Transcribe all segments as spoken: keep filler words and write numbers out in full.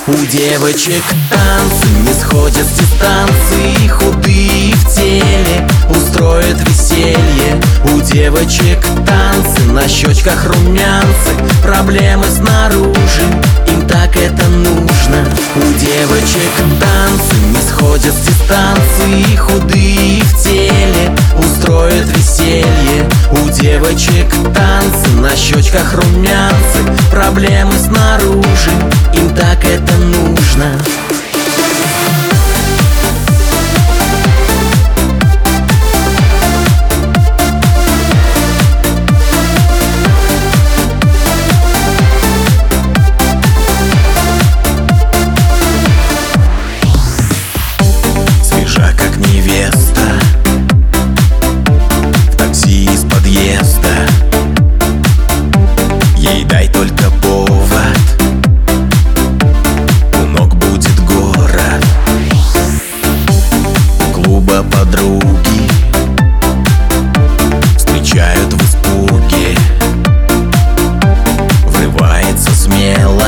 У девочек танцы не сходят с дистанции, худые в теле устроят веселье. У девочек танцы, на щечках румянцы, проблемы снаружи, им так это нужно. У девочек танцы не сходят с дистанции, худые в теле устроят веселье. У девочек танцы, на щечках румянцы, проблемы снаружи, им так это нужно. Свежа как невеста, в такси из подъезда, ей дай только повод, у ног будет город. У клуба подруги встречают в испуге, врывается смело,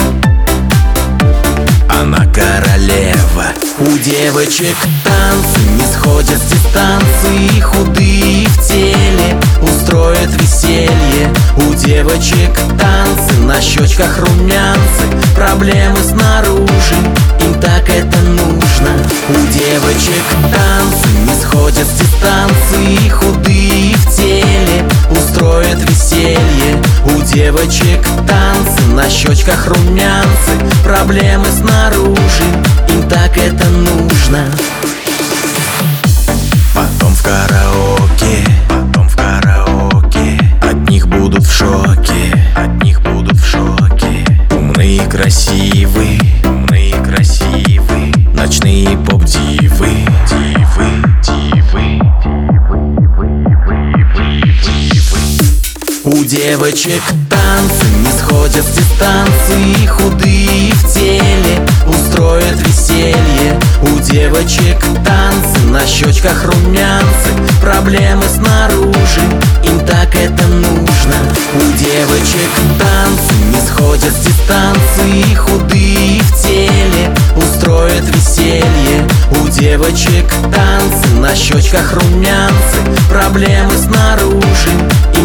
она королева. У девочек танцы не сходят с дистанции, худые в теле устроят веселье. У девочек танцы, на щечках румянцы, проблемы снаружи, им так это нужно. У девочек танцы не сходят с дистанции, худые в теле устроят веселье. У девочек танцы, на щечках румянцы, проблемы снаружи, им так это нужно. Потом в караоке, потом в караоке, от них будут в шоке, от них будут в шоке. Умные и красивые, умные и красивые, ночные поп-дивы, дивы, дивы, дивы. У девочек танцы не сходят с дистанции, худые в теле устроят веселье. У девочек танцы, на щечках румянцы, проблемы снаружи, им так это нужно. У девочек танцы не сходят с дистанции, худые в теле устроят веселье. У девочек танцы, на щечках румянцы, проблемы снаружи,